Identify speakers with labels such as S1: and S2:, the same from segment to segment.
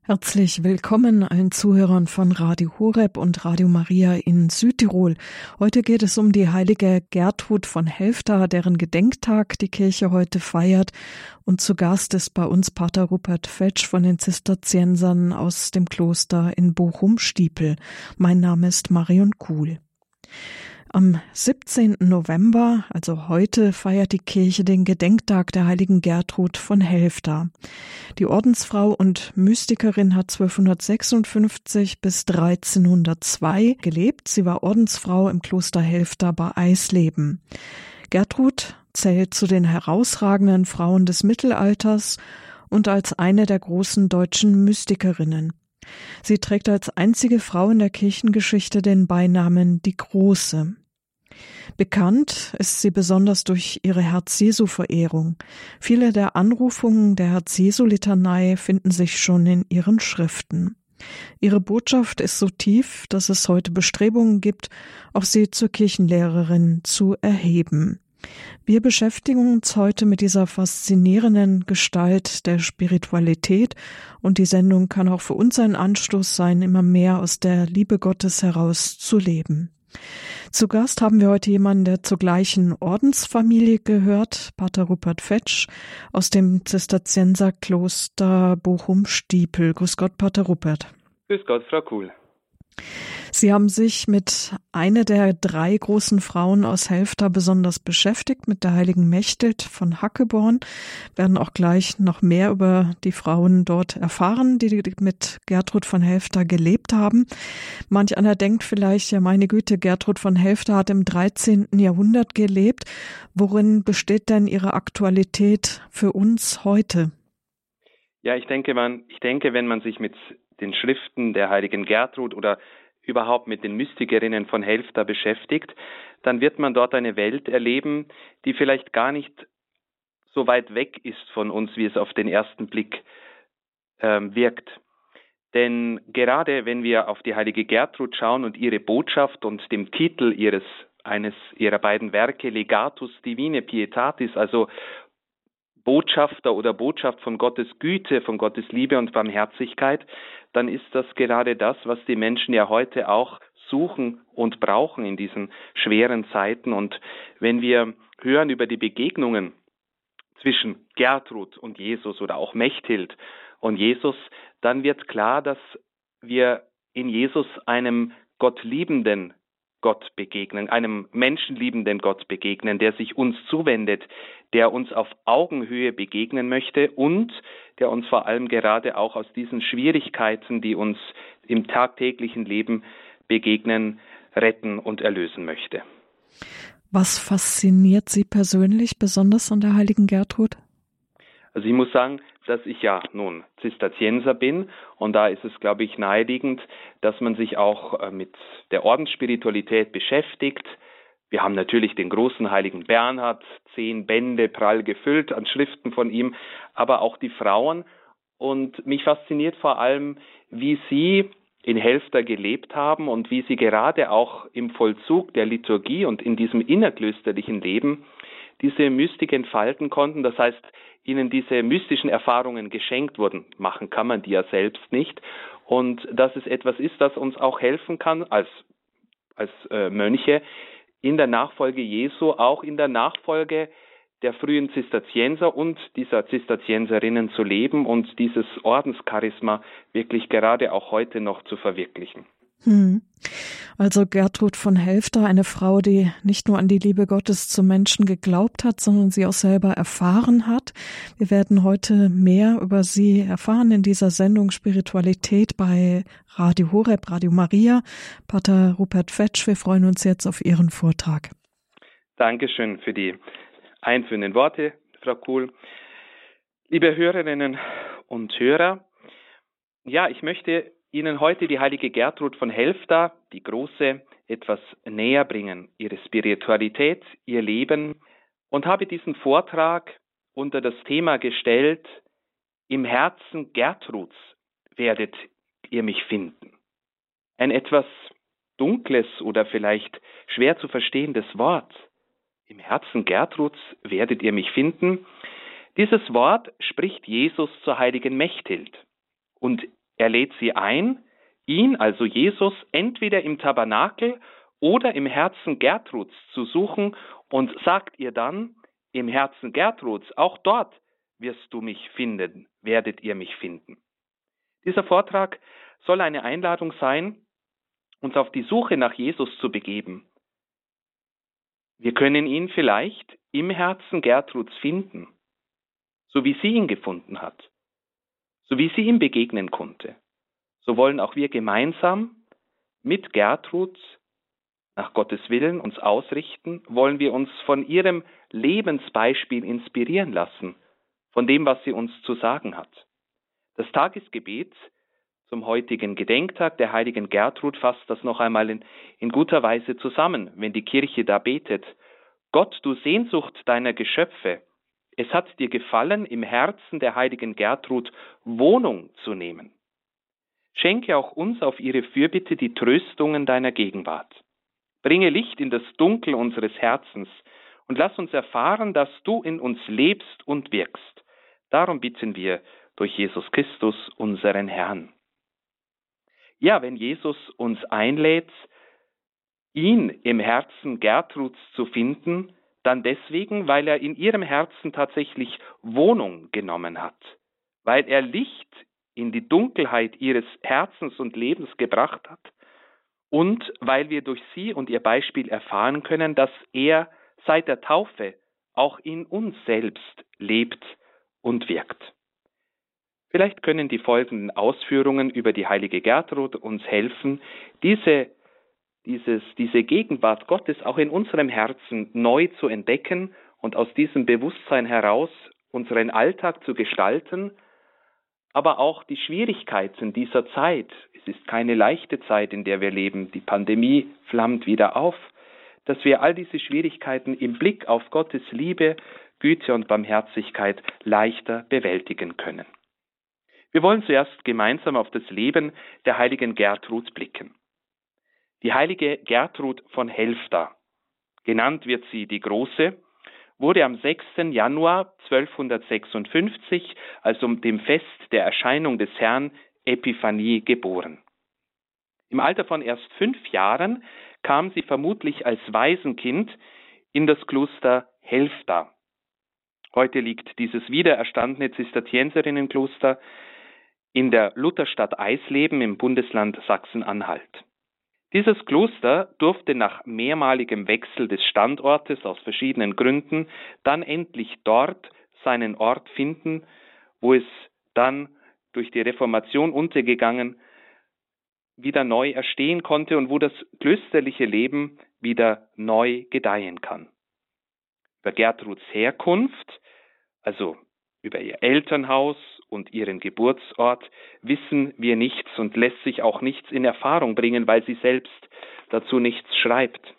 S1: Herzlich willkommen allen Zuhörern von Radio Horeb und Radio Maria in Südtirol. Heute geht es um die heilige Gertrud von Helfta, deren Gedenktag die Kirche heute feiert. Und zu Gast ist bei uns Pater Rupert Fetsch von den Zisterziensern aus dem Kloster in Bochum-Stiepel. Mein Name ist Marion Kuhl. Am 17. November, also heute, feiert die Kirche den Gedenktag der heiligen Gertrud von Helfta. Die Ordensfrau und Mystikerin hat 1256 bis 1302 gelebt. Sie war Ordensfrau im Kloster Helfta bei Eisleben. Gertrud zählt zu den herausragenden Frauen des Mittelalters und als eine der großen deutschen Mystikerinnen. Sie trägt als einzige Frau in der Kirchengeschichte den Beinamen die Große. Bekannt ist sie besonders durch ihre Herz-Jesu-Verehrung. Viele der Anrufungen der Herz-Jesu-Litanei finden sich schon in ihren Schriften. Ihre Botschaft ist so tief, dass es heute Bestrebungen gibt, auch sie zur Kirchenlehrerin zu erheben. Wir beschäftigen uns heute mit dieser faszinierenden Gestalt der Spiritualität und die Sendung kann auch für uns ein Anstoß sein, immer mehr aus der Liebe Gottes heraus zu leben. Zu Gast haben wir heute jemanden, der zur gleichen Ordensfamilie gehört, Pater Rupert Fetsch aus dem Zisterzienserkloster Bochum-Stiepel. Grüß Gott, Pater Rupert.
S2: Grüß Gott, Frau Kuhl.
S1: Sie haben sich mit einer der drei großen Frauen aus Helfta besonders beschäftigt, mit der heiligen Mechthild von Hackeborn. Werden auch gleich noch mehr über die Frauen dort erfahren, die mit Gertrud von Helfta gelebt haben. Manch einer denkt vielleicht, ja meine Güte, Gertrud von Helfta hat im 13. Jahrhundert gelebt. Worin besteht denn ihre Aktualität für uns heute?
S2: Ja, ich denke, wenn man sich mit den Schriften der heiligen Gertrud oder überhaupt mit den Mystikerinnen von Helfta beschäftigt, dann wird man dort eine Welt erleben, die vielleicht gar nicht so weit weg ist von uns, wie es auf den ersten Blick wirkt. Denn gerade wenn wir auf die heilige Gertrud schauen und ihre Botschaft und dem Titel eines ihrer beiden Werke Legatus Divinae Pietatis, also Botschafter oder Botschaft von Gottes Güte, von Gottes Liebe und Barmherzigkeit, dann ist das gerade das, was die Menschen ja heute auch suchen und brauchen in diesen schweren Zeiten. Und wenn wir hören über die Begegnungen zwischen Gertrud und Jesus oder auch Mechthild und Jesus, dann wird klar, dass wir in Jesus einem gottliebenden Gott begegnen, einem menschenliebenden Gott begegnen, der sich uns zuwendet, der uns auf Augenhöhe begegnen möchte und der uns vor allem gerade auch aus diesen Schwierigkeiten, die uns im tagtäglichen Leben begegnen, retten und erlösen möchte.
S1: Was fasziniert Sie persönlich besonders an der heiligen Gertrud?
S2: Also ich muss sagen, dass ich ja nun Zisterzienser bin und da ist es, glaube ich, naheliegend, dass man sich auch mit der Ordensspiritualität beschäftigt. Wir haben natürlich den großen heiligen Bernhard, 10 Bände prall gefüllt an Schriften von ihm, aber auch die Frauen. Und mich fasziniert vor allem, wie sie in Helfta gelebt haben und wie sie gerade auch im Vollzug der Liturgie und in diesem innerklösterlichen Leben diese Mystik entfalten konnten. Das heißt, ihnen diese mystischen Erfahrungen geschenkt wurden. Machen kann man die ja selbst nicht. Und dass es etwas ist, das uns auch helfen kann als Mönche in der Nachfolge Jesu, auch in der Nachfolge der frühen Zisterzienser und dieser Zisterzienserinnen zu leben und dieses Ordenscharisma wirklich gerade auch heute noch zu verwirklichen.
S1: Also Gertrud von Helfta, eine Frau, die nicht nur an die Liebe Gottes zum Menschen geglaubt hat, sondern sie auch selber erfahren hat. Wir werden heute mehr über sie erfahren in dieser Sendung Spiritualität bei Radio Horeb, Radio Maria. Pater Rupert Fetsch, wir freuen uns jetzt auf Ihren Vortrag.
S2: Dankeschön für die einführenden Worte, Frau Kuhl. Liebe Hörerinnen und Hörer, ja, ich möchte Ihnen heute die heilige Gertrud von Helfta, die Große, etwas näher bringen, ihre Spiritualität, ihr Leben, und habe diesen Vortrag unter das Thema gestellt: Im Herzen Gertruds werdet ihr mich finden. Ein etwas dunkles oder vielleicht schwer zu verstehendes Wort. Im Herzen Gertruds werdet ihr mich finden. Dieses Wort spricht Jesus zur heiligen Mechthild. Und Er lädt sie ein, ihn, also Jesus, entweder im Tabernakel oder im Herzen Gertruds zu suchen und sagt ihr dann, im Herzen Gertruds, auch dort wirst du mich finden, werdet ihr mich finden. Dieser Vortrag soll eine Einladung sein, uns auf die Suche nach Jesus zu begeben. Wir können ihn vielleicht im Herzen Gertruds finden, so wie sie ihn gefunden hat, so wie sie ihm begegnen konnte. So wollen auch wir gemeinsam mit Gertrud nach Gottes Willen uns ausrichten, wollen wir uns von ihrem Lebensbeispiel inspirieren lassen, von dem, was sie uns zu sagen hat. Das Tagesgebet zum heutigen Gedenktag der heiligen Gertrud fasst das noch einmal in guter Weise zusammen, wenn die Kirche da betet. Gott, du Sehnsucht deiner Geschöpfe, es hat dir gefallen, im Herzen der heiligen Gertrud Wohnung zu nehmen. Schenke auch uns auf ihre Fürbitte die Tröstungen deiner Gegenwart. Bringe Licht in das Dunkel unseres Herzens und lass uns erfahren, dass du in uns lebst und wirkst. Darum bitten wir durch Jesus Christus, unseren Herrn. Ja, wenn Jesus uns einlädt, ihn im Herzen Gertruds zu finden, dann deswegen, weil er in ihrem Herzen tatsächlich Wohnung genommen hat, weil er Licht in die Dunkelheit ihres Herzens und Lebens gebracht hat und weil wir durch sie und ihr Beispiel erfahren können, dass er seit der Taufe auch in uns selbst lebt und wirkt. Vielleicht können die folgenden Ausführungen über die heilige Gertrud uns helfen, diese Gegenwart Gottes auch in unserem Herzen neu zu entdecken und aus diesem Bewusstsein heraus unseren Alltag zu gestalten, aber auch die Schwierigkeiten dieser Zeit. Es ist keine leichte Zeit, in der wir leben. Die Pandemie flammt wieder auf, dass wir all diese Schwierigkeiten im Blick auf Gottes Liebe, Güte und Barmherzigkeit leichter bewältigen können. Wir wollen zuerst gemeinsam auf das Leben der heiligen Gertrud blicken. Die heilige Gertrud von Helfta, genannt wird sie die Große, wurde am 6. Januar 1256, also dem Fest der Erscheinung des Herrn, Epiphanie, geboren. Im Alter von erst 5 Jahren kam sie vermutlich als Waisenkind in das Kloster Helfta. Heute liegt dieses wiedererstandene Zisterzienserinnenkloster in der Lutherstadt Eisleben im Bundesland Sachsen-Anhalt. Dieses Kloster durfte nach mehrmaligem Wechsel des Standortes aus verschiedenen Gründen dann endlich dort seinen Ort finden, wo es dann durch die Reformation untergegangen wieder neu erstehen konnte und wo das klösterliche Leben wieder neu gedeihen kann. Über Gertruds Herkunft, also über ihr Elternhaus und ihren Geburtsort, wissen wir nichts und lässt sich auch nichts in Erfahrung bringen, weil sie selbst dazu nichts schreibt.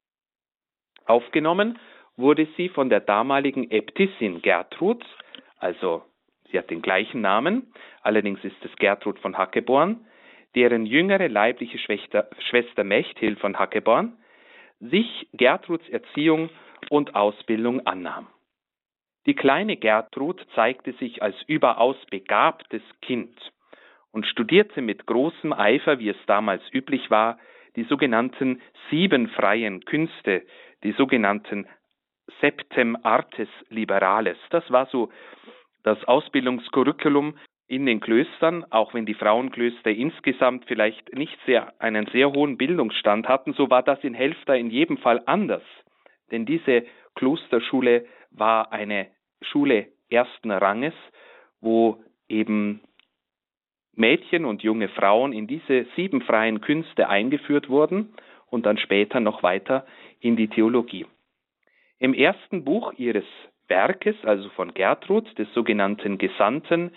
S2: Aufgenommen wurde sie von der damaligen Äbtissin Gertrud, also sie hat den gleichen Namen, allerdings ist es Gertrud von Hackeborn, deren jüngere leibliche Schwester Mechthild von Hackeborn sich Gertruds Erziehung und Ausbildung annahm. Die kleine Gertrud zeigte sich als überaus begabtes Kind und studierte mit großem Eifer, wie es damals üblich war, die sogenannten 7 freien Künste, die sogenannten Septem Artes Liberales. Das war so das Ausbildungscurriculum in den Klöstern, auch wenn die Frauenklöster insgesamt vielleicht nicht einen sehr hohen Bildungsstand hatten, so war das in Helfta in jedem Fall anders. Denn diese Klosterschule war eine Schule ersten Ranges, wo eben Mädchen und junge Frauen in diese 7 freien Künste eingeführt wurden und dann später noch weiter in die Theologie. Im ersten Buch ihres Werkes, also von Gertrud, des sogenannten Gesandten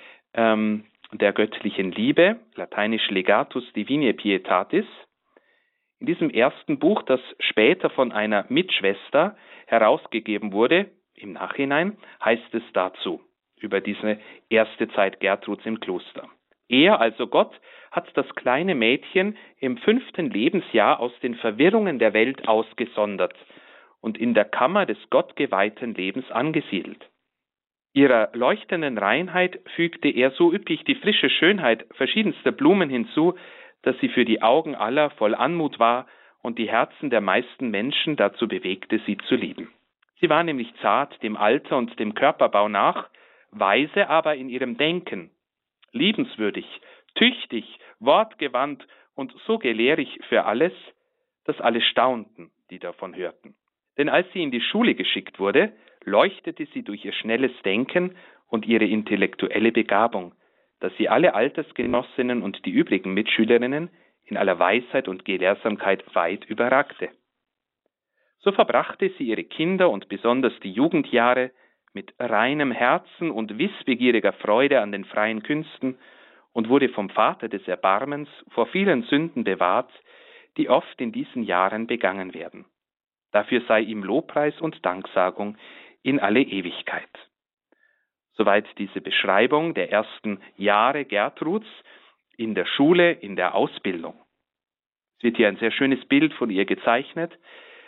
S2: der göttlichen Liebe, lateinisch Legatus Divinae Pietatis, in diesem ersten Buch, das später von einer Mitschwester herausgegeben wurde, im Nachhinein, heißt es dazu, über diese erste Zeit Gertruds im Kloster. Er, also Gott, hat das kleine Mädchen im 5. Lebensjahr aus den Verwirrungen der Welt ausgesondert und in der Kammer des gottgeweihten Lebens angesiedelt. Ihrer leuchtenden Reinheit fügte er so üppig die frische Schönheit verschiedenster Blumen hinzu, dass sie für die Augen aller voll Anmut war und die Herzen der meisten Menschen dazu bewegte, sie zu lieben. Sie war nämlich zart dem Alter und dem Körperbau nach, weise aber in ihrem Denken, liebenswürdig, tüchtig, wortgewandt und so gelehrig für alles, dass alle staunten, die davon hörten. Denn als sie in die Schule geschickt wurde, leuchtete sie durch ihr schnelles Denken und ihre intellektuelle Begabung, dass sie alle Altersgenossinnen und die übrigen Mitschülerinnen in aller Weisheit und Gelehrsamkeit weit überragte. So verbrachte sie ihre Kinder und besonders die Jugendjahre mit reinem Herzen und wissbegieriger Freude an den freien Künsten und wurde vom Vater des Erbarmens vor vielen Sünden bewahrt, die oft in diesen Jahren begangen werden. Dafür sei ihm Lobpreis und Danksagung in alle Ewigkeit. Soweit diese Beschreibung der ersten Jahre Gertruds in der Schule, in der Ausbildung. Es wird hier ein sehr schönes Bild von ihr gezeichnet,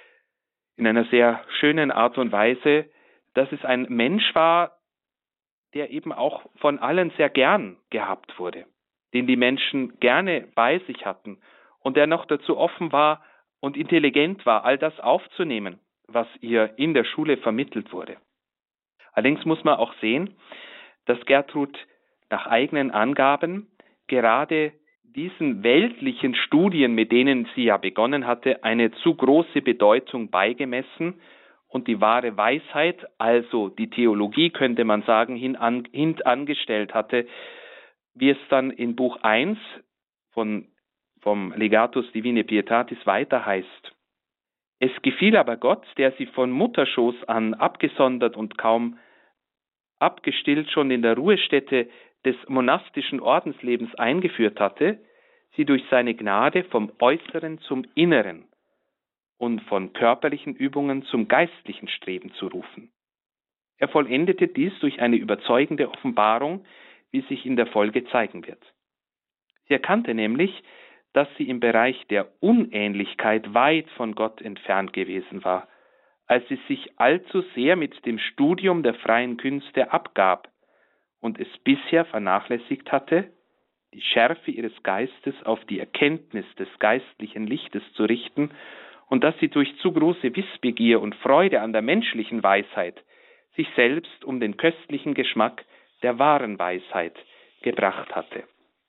S2: in einer sehr schönen Art und Weise, dass es ein Mensch war, der eben auch von allen sehr gern gehabt wurde, den die Menschen gerne bei sich hatten und der noch dazu offen war und intelligent war, all das aufzunehmen, was ihr in der Schule vermittelt wurde. Allerdings muss man auch sehen, dass Gertrud nach eigenen Angaben gerade diesen weltlichen Studien, mit denen sie ja begonnen hatte, eine zu große Bedeutung beigemessen und die wahre Weisheit, also die Theologie, könnte man sagen, hintangestellt hatte, wie es dann in Buch 1 vom Legatus Divinae Pietatis weiter heißt. Es gefiel aber Gott, der sie von Mutterschoß an abgesondert und kaum abgestillt schon in der Ruhestätte des monastischen Ordenslebens eingeführt hatte, sie durch seine Gnade vom Äußeren zum Inneren und von körperlichen Übungen zum geistlichen Streben zu rufen. Er vollendete dies durch eine überzeugende Offenbarung, wie sich in der Folge zeigen wird. Sie erkannte nämlich, dass sie im Bereich der Unähnlichkeit weit von Gott entfernt gewesen war, als sie sich allzu sehr mit dem Studium der freien Künste abgab und es bisher vernachlässigt hatte, die Schärfe ihres Geistes auf die Erkenntnis des geistlichen Lichtes zu richten und dass sie durch zu große Wissbegier und Freude an der menschlichen Weisheit sich selbst um den köstlichen Geschmack der wahren Weisheit gebracht hatte.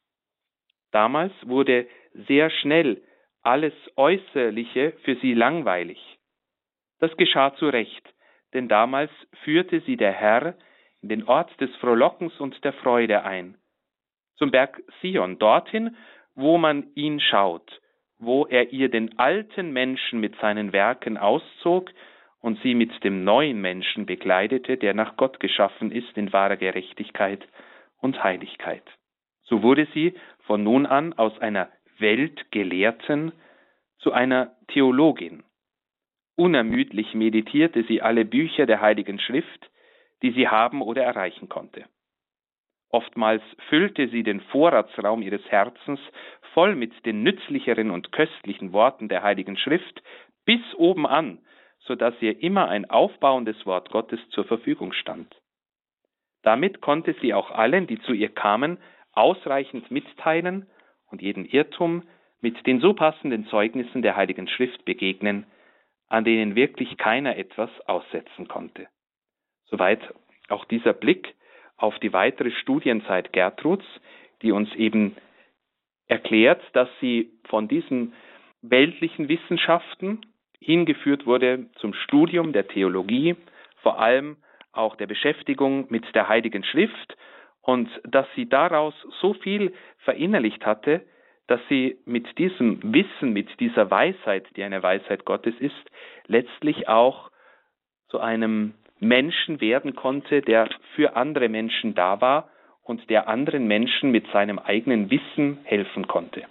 S2: Damals wurde sehr schnell alles Äußerliche für sie langweilig. Das geschah zu Recht, denn damals führte sie der Herr in den Ort des Frohlockens und der Freude ein, zum Berg Sion, dorthin, wo man ihn schaut, wo er ihr den alten Menschen mit seinen Werken auszog und sie mit dem neuen Menschen bekleidete, der nach Gott geschaffen ist in wahrer Gerechtigkeit und Heiligkeit. So wurde sie von nun an aus einer Weltgelehrten zu einer Theologin. Unermüdlich meditierte sie alle Bücher der Heiligen Schrift, die sie haben oder erreichen konnte. Oftmals füllte sie den Vorratsraum ihres Herzens voll mit den nützlicheren und köstlichen Worten der Heiligen Schrift bis oben an, so dass ihr immer ein aufbauendes Wort Gottes zur Verfügung stand. Damit konnte sie auch allen, die zu ihr kamen, ausreichend mitteilen und jeden Irrtum mit den so passenden Zeugnissen der Heiligen Schrift begegnen, an denen wirklich keiner etwas aussetzen konnte. Soweit auch dieser Blick auf die weitere Studienzeit Gertruds, die uns eben erklärt, dass sie von diesen weltlichen Wissenschaften hingeführt wurde zum Studium der Theologie, vor allem auch der Beschäftigung mit der Heiligen Schrift und dass sie daraus so viel verinnerlicht hatte, dass sie mit diesem Wissen, mit dieser Weisheit, die eine Weisheit Gottes ist, letztlich auch zu einem Menschen werden konnte, der für andere Menschen da war und der anderen Menschen mit seinem eigenen Wissen helfen konnte.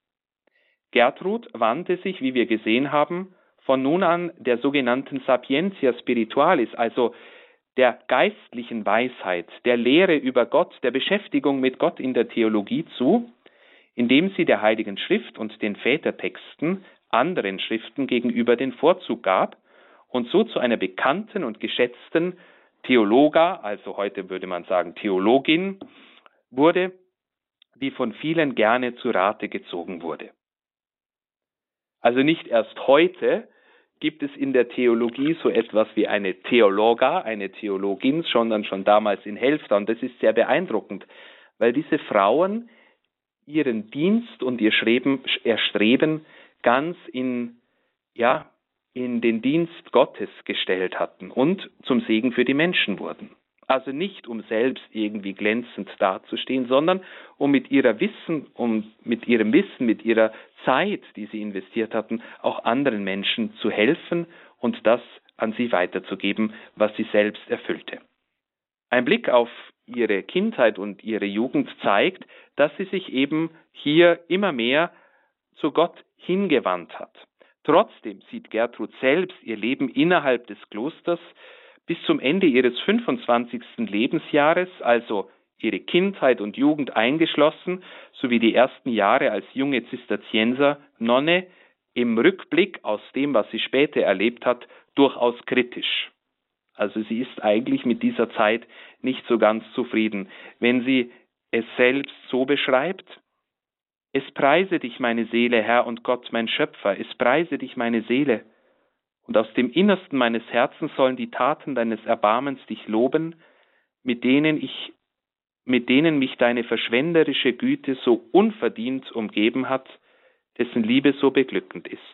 S2: Gertrud wandte sich, wie wir gesehen haben, von nun an der sogenannten Sapientia Spiritualis, also der geistlichen Weisheit, der Lehre über Gott, der Beschäftigung mit Gott in der Theologie zu, indem sie der Heiligen Schrift und den Vätertexten anderen Schriften gegenüber den Vorzug gab und so zu einer bekannten und geschätzten Theologa, also heute würde man sagen Theologin, wurde, die von vielen gerne zu Rate gezogen wurde. Also nicht erst heute gibt es in der Theologie so etwas wie eine Theologa, eine Theologin, sondern schon damals in Helfta. Und das ist sehr beeindruckend, weil diese Frauen ihren Dienst und ihr Erstreben ganz in den Dienst Gottes gestellt hatten und zum Segen für die Menschen wurden. Also nicht, um selbst irgendwie glänzend dazustehen, sondern um mit ihrem Wissen, mit ihrer Zeit, die sie investiert hatten, auch anderen Menschen zu helfen und das an sie weiterzugeben, was sie selbst erfüllte. Ein Blick auf ihre Kindheit und ihre Jugend zeigt, dass sie sich eben hier immer mehr zu Gott hingewandt hat. Trotzdem sieht Gertrud selbst ihr Leben innerhalb des Klosters bis zum Ende ihres 25. Lebensjahres, also ihre Kindheit und Jugend eingeschlossen, sowie die ersten Jahre als junge Zisterzienser-Nonne, im Rückblick aus dem, was sie später erlebt hat, durchaus kritisch. Also sie ist eigentlich mit dieser Zeit nicht so ganz zufrieden. Wenn sie es selbst so beschreibt: Es preise dich, meine Seele, Herr und Gott, mein Schöpfer, es preise dich, meine Seele. Und aus dem Innersten meines Herzens sollen die Taten deines Erbarmens dich loben, mit denen mich deine verschwenderische Güte so unverdient umgeben hat, dessen Liebe so beglückend ist.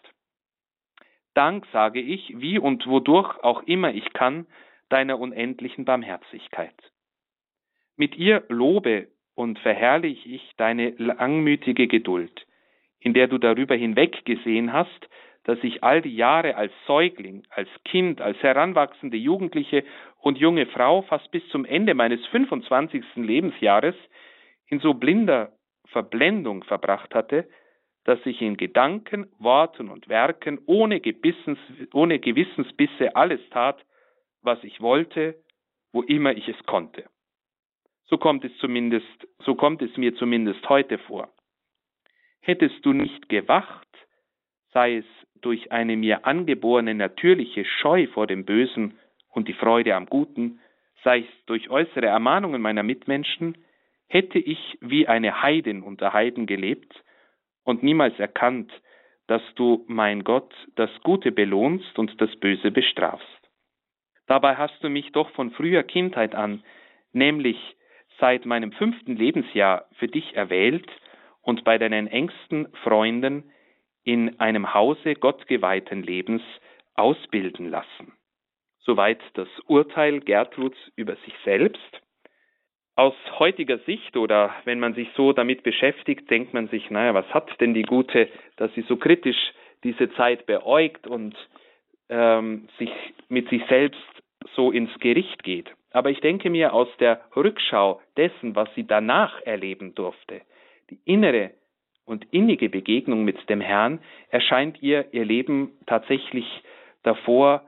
S2: Dank sage ich, wie und wodurch auch immer ich kann, deiner unendlichen Barmherzigkeit. Mit ihr lobe und verherrliche ich deine langmütige Geduld, in der du darüber hinweggesehen hast, dass ich all die Jahre als Säugling, als Kind, als heranwachsende Jugendliche und junge Frau fast bis zum Ende meines 25. Lebensjahres in so blinder Verblendung verbracht hatte, dass ich in Gedanken, Worten und Werken ohne Gewissensbisse alles tat, was ich wollte, wo immer ich es konnte. So kommt es mir zumindest heute vor. Hättest du nicht gewacht, sei es durch eine mir angeborene natürliche Scheu vor dem Bösen und die Freude am Guten, sei es durch äußere Ermahnungen meiner Mitmenschen, hätte ich wie eine Heidin unter Heiden gelebt und niemals erkannt, dass du, mein Gott, das Gute belohnst und das Böse bestrafst. Dabei hast du mich doch von früher Kindheit an, nämlich seit meinem 5. Lebensjahr, für dich erwählt und bei deinen engsten Freunden in einem Hause gottgeweihten Lebens ausbilden lassen. Soweit das Urteil Gertruds über sich selbst. Aus heutiger Sicht oder wenn man sich so damit beschäftigt, denkt man sich, was hat denn die Gute, dass sie so kritisch diese Zeit beäugt und sich mit sich selbst so ins Gericht geht. Aber ich denke mir, aus der Rückschau dessen, was sie danach erleben durfte, die innere und innige Begegnung mit dem Herrn, erscheint ihr Leben tatsächlich davor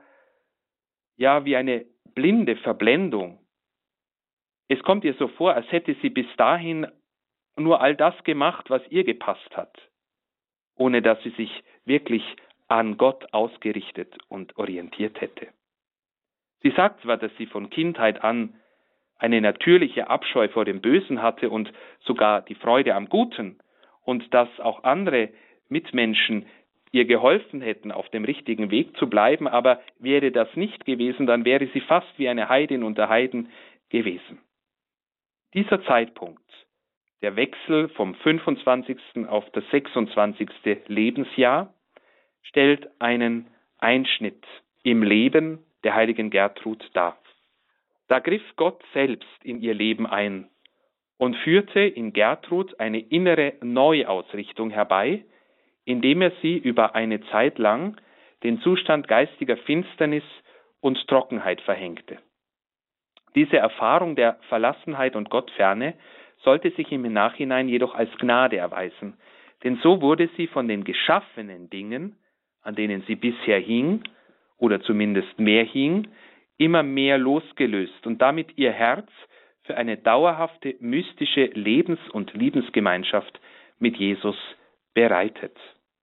S2: wie eine blinde Verblendung. Es kommt ihr so vor, als hätte sie bis dahin nur all das gemacht, was ihr gepasst hat, ohne dass sie sich wirklich an Gott ausgerichtet und orientiert hätte. Sie sagt zwar, dass sie von Kindheit an eine natürliche Abscheu vor dem Bösen hatte und sogar die Freude am Guten und dass auch andere Mitmenschen ihr geholfen hätten, auf dem richtigen Weg zu bleiben, aber wäre das nicht gewesen, dann wäre sie fast wie eine Heidin unter Heiden gewesen. Dieser Zeitpunkt, der Wechsel vom 25. auf das 26. Lebensjahr, stellt einen Einschnitt im Leben der heiligen Gertrud dar. Da griff Gott selbst in ihr Leben ein und führte in Gertrud eine innere Neuausrichtung herbei, indem er sie über eine Zeit lang den Zustand geistiger Finsternis und Trockenheit verhängte. Diese Erfahrung der Verlassenheit und Gottferne sollte sich im Nachhinein jedoch als Gnade erweisen, denn so wurde sie von den geschaffenen Dingen, an denen sie bisher hing, oder zumindest mehr hing, immer mehr losgelöst und damit ihr Herz für eine dauerhafte mystische Lebens- und Liebensgemeinschaft mit Jesus bereitet.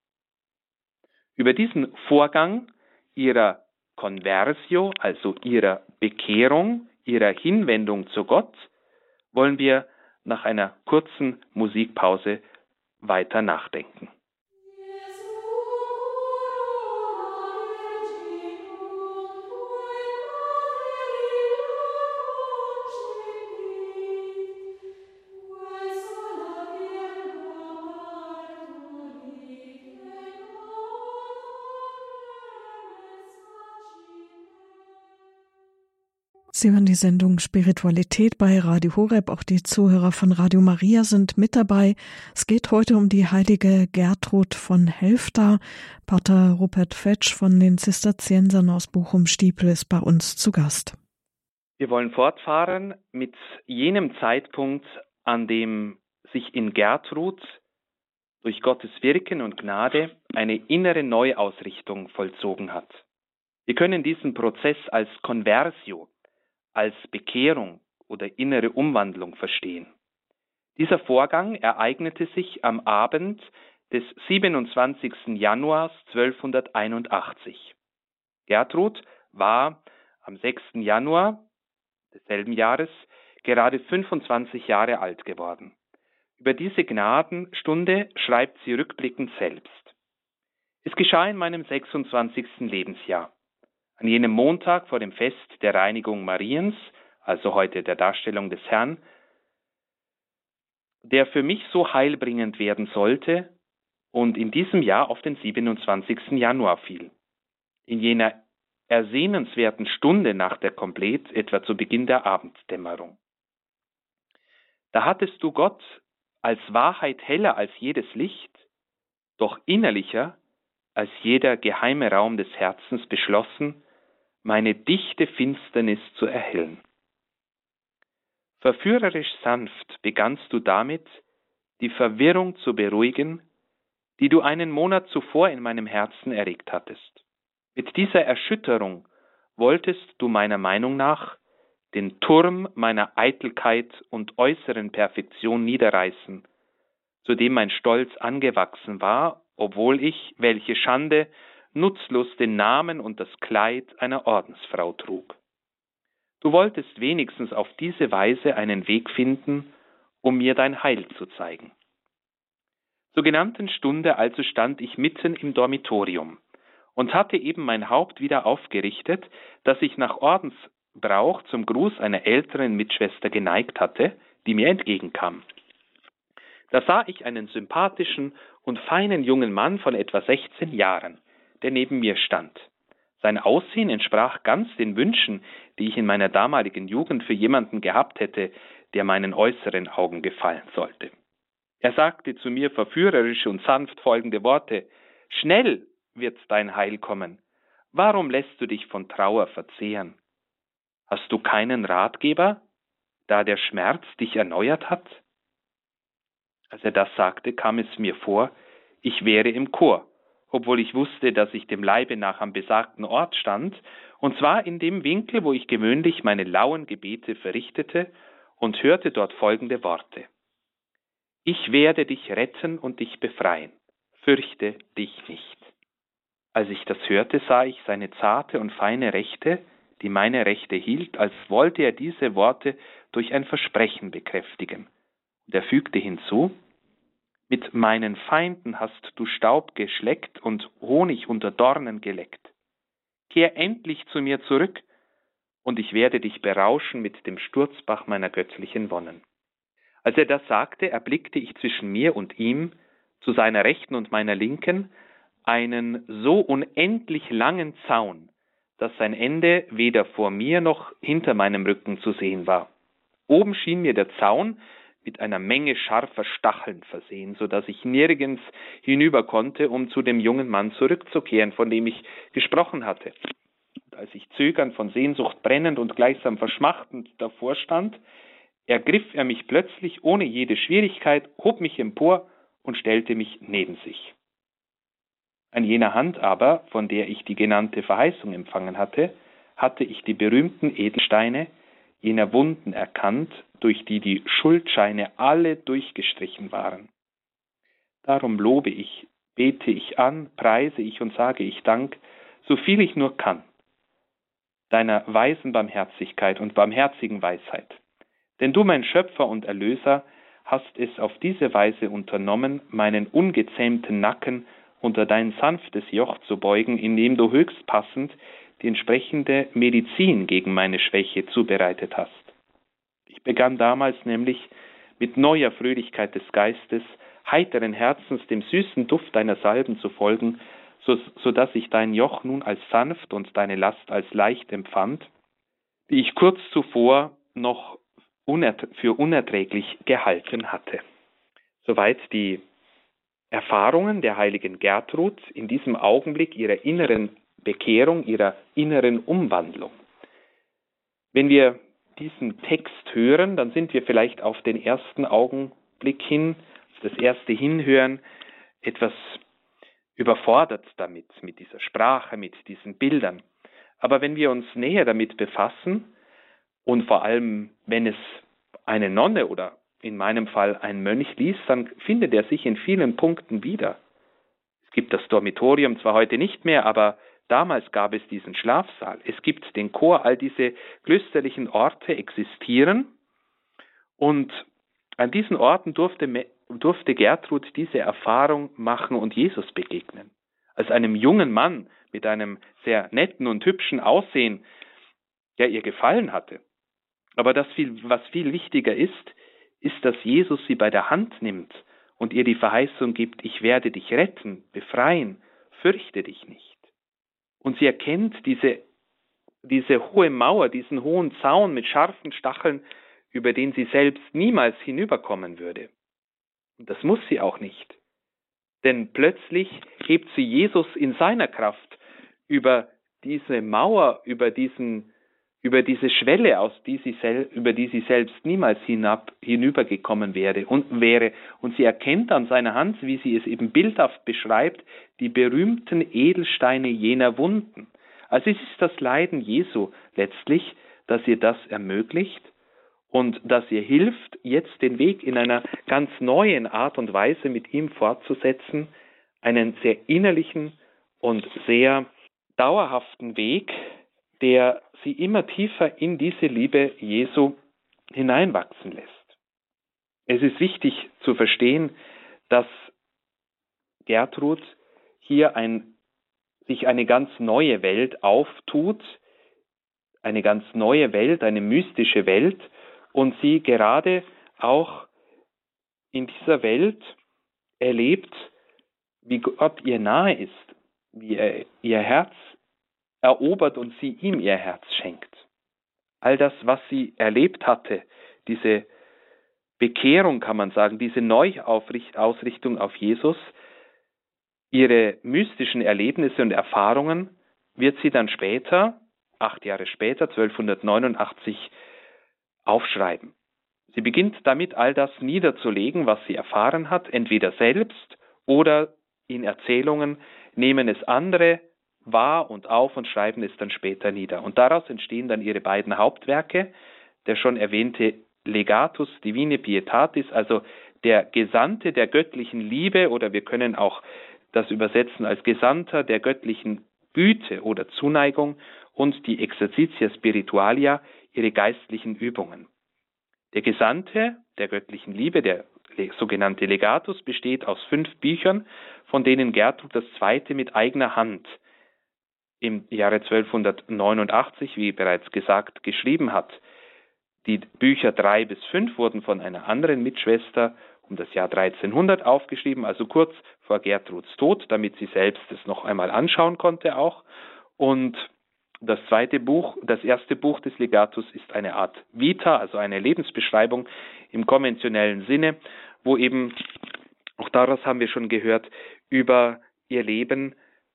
S2: Über diesen Vorgang ihrer Conversio, also ihrer Bekehrung, ihrer Hinwendung zu Gott, wollen wir nach einer kurzen Musikpause weiter nachdenken.
S1: Sie hören die Sendung Spiritualität bei Radio Horeb. Auch die Zuhörer von Radio Maria sind mit dabei. Es geht heute um die heilige Gertrud von Helfta. Pater Rupert Fetsch von den Zisterziensern aus Bochum-Stiepel ist bei uns zu Gast.
S2: Wir wollen fortfahren mit jenem Zeitpunkt, an dem sich in Gertrud durch Gottes Wirken und Gnade eine innere Neuausrichtung vollzogen hat. Wir können diesen Prozess als Conversio, als Bekehrung oder innere Umwandlung verstehen. Dieser Vorgang ereignete sich am Abend des 27. Januars 1281. Gertrud war am 6. Januar desselben Jahres gerade 25 Jahre alt geworden. Über diese Gnadenstunde schreibt sie rückblickend selbst. Es geschah in meinem 26. Lebensjahr. An jenem Montag vor dem Fest der Reinigung Mariens, also heute der Darstellung des Herrn, der für mich so heilbringend werden sollte und in diesem Jahr auf den 27. Januar fiel. In jener ersehnenswerten Stunde nach der Komplet, etwa zu Beginn der Abenddämmerung. Da hattest du Gott als Wahrheit heller als jedes Licht, doch innerlicher als jeder geheime Raum des Herzens beschlossen, meine dichte Finsternis zu erhellen. Verführerisch sanft begannst du damit, die Verwirrung zu beruhigen, die du einen Monat zuvor in meinem Herzen erregt hattest. Mit dieser Erschütterung wolltest du meiner Meinung nach den Turm meiner Eitelkeit und äußeren Perfektion niederreißen, zu dem mein Stolz angewachsen war, obwohl ich, welche Schande, nutzlos den Namen und das Kleid einer Ordensfrau trug. Du wolltest wenigstens auf diese Weise einen Weg finden, um mir dein Heil zu zeigen. Zur genannten Stunde also stand ich mitten im Dormitorium und hatte eben mein Haupt wieder aufgerichtet, das ich nach Ordensbrauch zum Gruß einer älteren Mitschwester geneigt hatte, die mir entgegenkam. Da sah ich einen sympathischen und feinen jungen Mann von etwa 16 Jahren, der neben mir stand. Sein Aussehen entsprach ganz den Wünschen, die ich in meiner damaligen Jugend für jemanden gehabt hätte, der meinen äußeren Augen gefallen sollte. Er sagte zu mir verführerisch und sanft folgende Worte: Schnell wird dein Heil kommen. Warum lässt du dich von Trauer verzehren? Hast du keinen Ratgeber, da der Schmerz dich erneuert hat? Als er das sagte, kam es mir vor, ich wäre im Chor, obwohl ich wusste, dass ich dem Leibe nach am besagten Ort stand, und zwar in dem Winkel, wo ich gewöhnlich meine lauen Gebete verrichtete, und hörte dort folgende Worte: Ich werde dich retten und dich befreien, fürchte dich nicht. Als ich das hörte, sah ich seine zarte und feine Rechte, die meine Rechte hielt, als wollte er diese Worte durch ein Versprechen bekräftigen. Und er fügte hinzu: Mit meinen Feinden hast du Staub geschleckt und Honig unter Dornen geleckt. Kehr endlich zu mir zurück, und ich werde dich berauschen mit dem Sturzbach meiner göttlichen Wonnen. Als er das sagte, erblickte ich zwischen mir und ihm, zu seiner Rechten und meiner Linken, einen so unendlich langen Zaun, dass sein Ende weder vor mir noch hinter meinem Rücken zu sehen war. Oben schien mir der Zaun mit einer Menge scharfer Stacheln versehen, so dass ich nirgends hinüber konnte, um zu dem jungen Mann zurückzukehren, von dem ich gesprochen hatte. Und als ich zögernd, von Sehnsucht brennend und gleichsam verschmachtend davor stand, ergriff er mich plötzlich ohne jede Schwierigkeit, hob mich empor und stellte mich neben sich. An jener Hand aber, von der ich die genannte Verheißung empfangen hatte, hatte ich die berühmten Edelsteine jener Wunden erkannt, durch die die Schuldscheine alle durchgestrichen waren. Darum lobe ich, bete ich an, preise ich und sage ich Dank, so viel ich nur kann. deiner weisen Barmherzigkeit und barmherzigen Weisheit. Denn du, mein Schöpfer und Erlöser, hast es auf diese Weise unternommen, meinen ungezähmten Nacken unter dein sanftes Joch zu beugen, indem du höchst passend die entsprechende Medizin gegen meine Schwäche zubereitet hast. Ich begann damals nämlich mit neuer Fröhlichkeit des Geistes, heiteren Herzens dem süßen Duft deiner Salben zu folgen, so dass ich dein Joch nun als sanft und deine Last als leicht empfand, die ich kurz zuvor noch für unerträglich gehalten hatte. Soweit die Erfahrungen der heiligen Gertrud in diesem Augenblick ihrer inneren Bekehrung, ihrer inneren Umwandlung. Wenn wir diesen Text hören, dann sind wir vielleicht auf den ersten Augenblick hin, auf das erste Hinhören, etwas überfordert damit, mit dieser Sprache, mit diesen Bildern. Aber wenn wir uns näher damit befassen und vor allem, wenn es eine Nonne oder in meinem Fall ein Mönch liest, dann findet er sich in vielen Punkten wieder. Es gibt das Dormitorium zwar heute nicht mehr, aber damals gab es diesen Schlafsaal. Es gibt den Chor, all diese klösterlichen Orte existieren. Und an diesen Orten durfte Gertrud diese Erfahrung machen und Jesus begegnen. Als einem jungen Mann mit einem sehr netten und hübschen Aussehen, der ihr gefallen hatte. Aber was viel wichtiger ist, dass Jesus sie bei der Hand nimmt und ihr die Verheißung gibt, ich werde dich retten, befreien, fürchte dich nicht. Und sie erkennt diese hohe Mauer, diesen hohen Zaun mit scharfen Stacheln, über den sie selbst niemals hinüberkommen würde. Und das muss sie auch nicht. Denn plötzlich hebt sie Jesus in seiner Kraft über diese Mauer, über diese Schwelle, über die sie selbst niemals hinübergekommen wäre. Und sie erkennt an seiner Hand, wie sie es eben bildhaft beschreibt, die berühmten Edelsteine jener Wunden. Also es ist das Leiden Jesu letztlich, das ihr das ermöglicht und das ihr hilft, jetzt den Weg in einer ganz neuen Art und Weise mit ihm fortzusetzen, einen sehr innerlichen und sehr dauerhaften Weg, der sie immer tiefer in diese Liebe Jesu hineinwachsen lässt. Es ist wichtig zu verstehen, dass Gertrud hier sich eine ganz neue Welt auftut, eine ganz neue Welt, eine mystische Welt, und sie gerade auch in dieser Welt erlebt, wie Gott ihr nahe ist, wie er ihr Herz erobert und sie ihm ihr Herz schenkt. All das, was sie erlebt hatte, diese Bekehrung kann man sagen, diese Neuausrichtung auf Jesus, ihre mystischen Erlebnisse und Erfahrungen wird sie dann später, 8 Jahre später, 1289, aufschreiben. Sie beginnt damit, all das niederzulegen, was sie erfahren hat, entweder selbst oder in Erzählungen, nehmen es andere wahr und auf und schreiben es dann später nieder. Und daraus entstehen dann ihre beiden Hauptwerke, der schon erwähnte Legatus Divinae Pietatis, also der Gesandte der göttlichen Liebe, oder wir können auch das übersetzen als Gesandter der göttlichen Güte oder Zuneigung, und die Exercitia Spiritualia, ihre geistlichen Übungen. Der Gesandte der göttlichen Liebe, der sogenannte Legatus, besteht aus 5 Büchern, von denen Gertrud das 2. mit eigener Hand im Jahre 1289, wie bereits gesagt, geschrieben hat. Die Bücher 3 bis 5 wurden von einer anderen Mitschwester um das Jahr 1300 aufgeschrieben, also kurz vor Gertruds Tod, damit sie selbst es noch einmal anschauen konnte auch. Und das erste Buch des Legatus ist eine Art Vita, also eine Lebensbeschreibung im konventionellen Sinne, wo eben, auch daraus haben wir schon gehört, über ihr Leben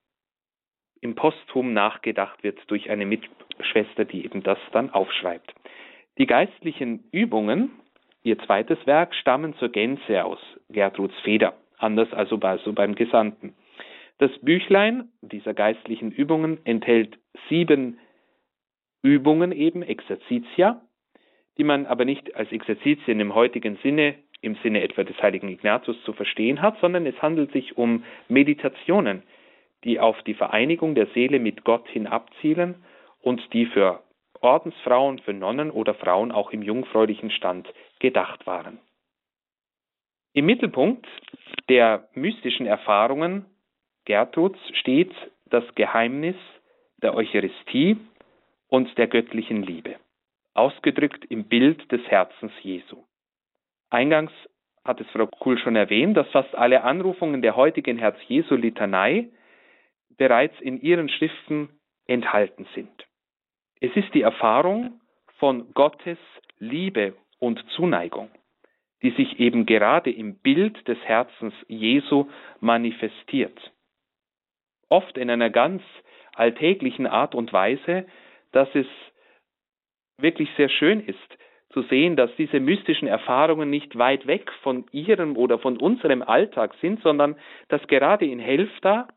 S2: im Posthum nachgedacht wird durch eine Mitschwester, die eben das dann aufschreibt. Die geistlichen Übungen, ihr zweites Werk, stammen zur Gänze aus Gertruds Feder, anders also beim Gesandten. Das Büchlein dieser geistlichen Übungen enthält 7 Übungen eben, Exercitia, die man aber nicht als Exerzitien im heutigen Sinne, im Sinne etwa des heiligen Ignatius zu verstehen hat, sondern es handelt sich um Meditationen, die auf die Vereinigung der Seele mit Gott hin abzielen und die für Ordensfrauen, für Nonnen oder Frauen auch im jungfräulichen Stand gedacht waren. Im Mittelpunkt der mystischen Erfahrungen Gertruds steht das Geheimnis der Eucharistie und der göttlichen Liebe, ausgedrückt im Bild des Herzens Jesu. Eingangs hat es Frau Kuhl schon erwähnt, dass fast alle Anrufungen der heutigen Herz-Jesu-Litanei bereits in ihren Schriften enthalten sind. Es ist die Erfahrung von Gottes Liebe und Zuneigung, die sich eben gerade im Bild des Herzens Jesu manifestiert. Oft in einer ganz alltäglichen Art und Weise, dass es wirklich sehr schön ist, zu sehen, dass diese mystischen Erfahrungen nicht weit weg von ihrem oder von unserem Alltag sind, sondern dass gerade in Helfta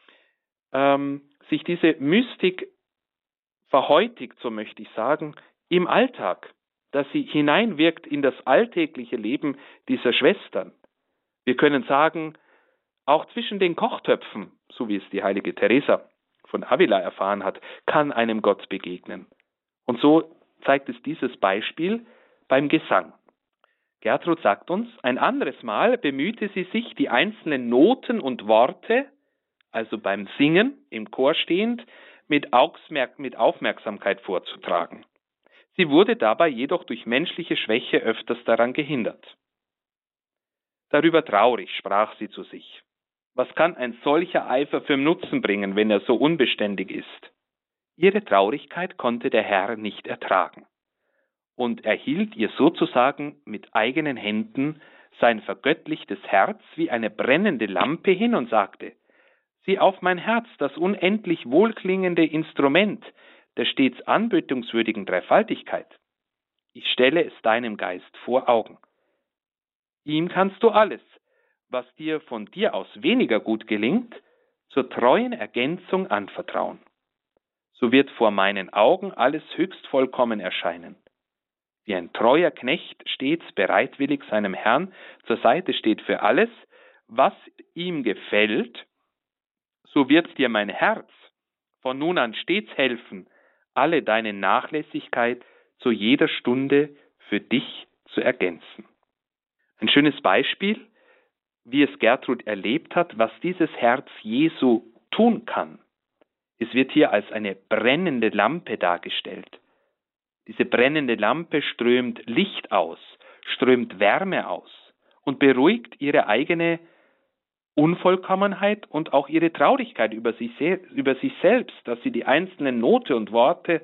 S2: sich diese Mystik verhäutigt, so möchte ich sagen, im Alltag, dass sie hineinwirkt in das alltägliche Leben dieser Schwestern. Wir können sagen, auch zwischen den Kochtöpfen, so wie es die heilige Teresa von Avila erfahren hat, kann einem Gott begegnen. Und so zeigt es dieses Beispiel beim Gesang. Gertrud sagt uns, ein anderes Mal bemühte sie sich, die einzelnen Noten und Worte, also beim Singen, im Chor stehend, mit Aufmerksamkeit vorzutragen. Sie wurde dabei jedoch durch menschliche Schwäche öfters daran gehindert. Darüber traurig sprach sie zu sich. Was kann ein solcher Eifer für Nutzen bringen, wenn er so unbeständig ist? Ihre Traurigkeit konnte der Herr nicht ertragen und er hielt ihr sozusagen mit eigenen Händen sein vergöttlichtes Herz wie eine brennende Lampe hin und sagte, sieh auf mein Herz, das unendlich wohlklingende Instrument der stets anbetungswürdigen Dreifaltigkeit. Ich stelle es deinem Geist vor Augen. Ihm kannst du alles, was dir von dir aus weniger gut gelingt, zur treuen Ergänzung anvertrauen. So wird vor meinen Augen alles höchst vollkommen erscheinen. Wie ein treuer Knecht stets bereitwillig seinem Herrn zur Seite steht für alles, was ihm gefällt, so wird dir mein Herz von nun an stets helfen, alle deine Nachlässigkeit zu jeder Stunde für dich zu ergänzen. Ein schönes Beispiel, wie es Gertrud erlebt hat, was dieses Herz Jesu tun kann. Es wird hier als eine brennende Lampe dargestellt. Diese brennende Lampe strömt Licht aus, strömt Wärme aus und beruhigt ihre eigene Unvollkommenheit und auch ihre Traurigkeit über sich selbst, dass sie die einzelnen Noten und Worte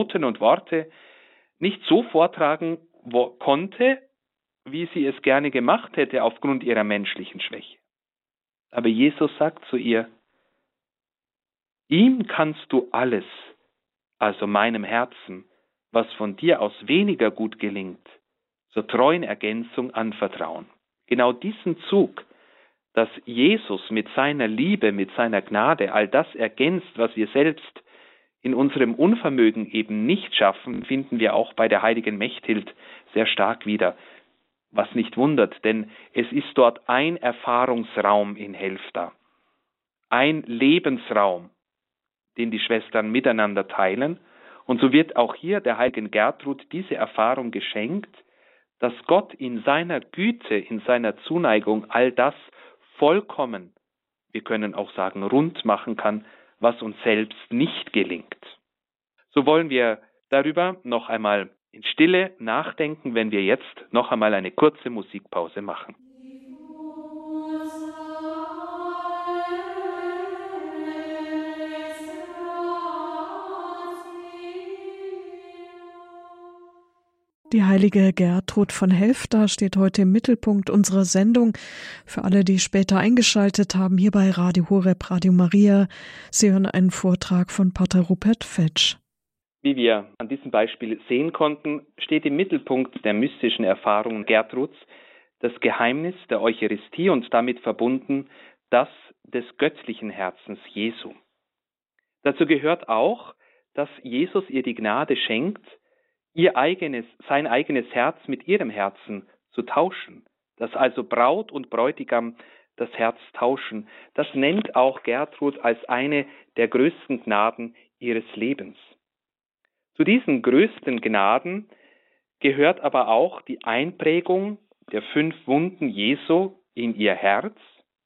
S2: nicht so vortragen konnte, wie sie es gerne gemacht hätte aufgrund ihrer menschlichen Schwäche. Aber Jesus sagt zu ihr, ihm kannst du alles, also meinem Herzen, was von dir aus weniger gut gelingt, zur treuen Ergänzung anvertrauen. Genau diesen Zug, dass Jesus mit seiner Liebe, mit seiner Gnade all das ergänzt, was wir selbst in unserem Unvermögen eben nicht schaffen, finden wir auch bei der heiligen Mechthild sehr stark wieder. Was nicht wundert, denn es ist dort ein Erfahrungsraum in Helfta, ein Lebensraum, den die Schwestern miteinander teilen. Und so wird auch hier der heiligen Gertrud diese Erfahrung geschenkt, dass Gott in seiner Güte, in seiner Zuneigung all das vollkommen, wir können auch sagen, rund machen kann, was uns selbst nicht gelingt. So wollen wir darüber noch einmal in Stille nachdenken, wenn wir jetzt noch einmal eine kurze Musikpause machen.
S1: Die heilige Gertrud von Helfta steht heute im Mittelpunkt unserer Sendung. Für alle, die später eingeschaltet haben, hier bei Radio Horeb, Radio Maria, Sie hören einen Vortrag von Pater Rupert Fetsch.
S2: Wie wir an diesem Beispiel sehen konnten, steht im Mittelpunkt der mystischen Erfahrungen Gertruds das Geheimnis der Eucharistie und damit verbunden das des göttlichen Herzens Jesu. Dazu gehört auch, dass Jesus ihr die Gnade schenkt, sein eigenes Herz mit ihrem Herzen zu tauschen, dass also Braut und Bräutigam das Herz tauschen. Das nennt auch Gertrud als eine der größten Gnaden ihres Lebens. Zu diesen größten Gnaden gehört aber auch die Einprägung der 5 Wunden Jesu in ihr Herz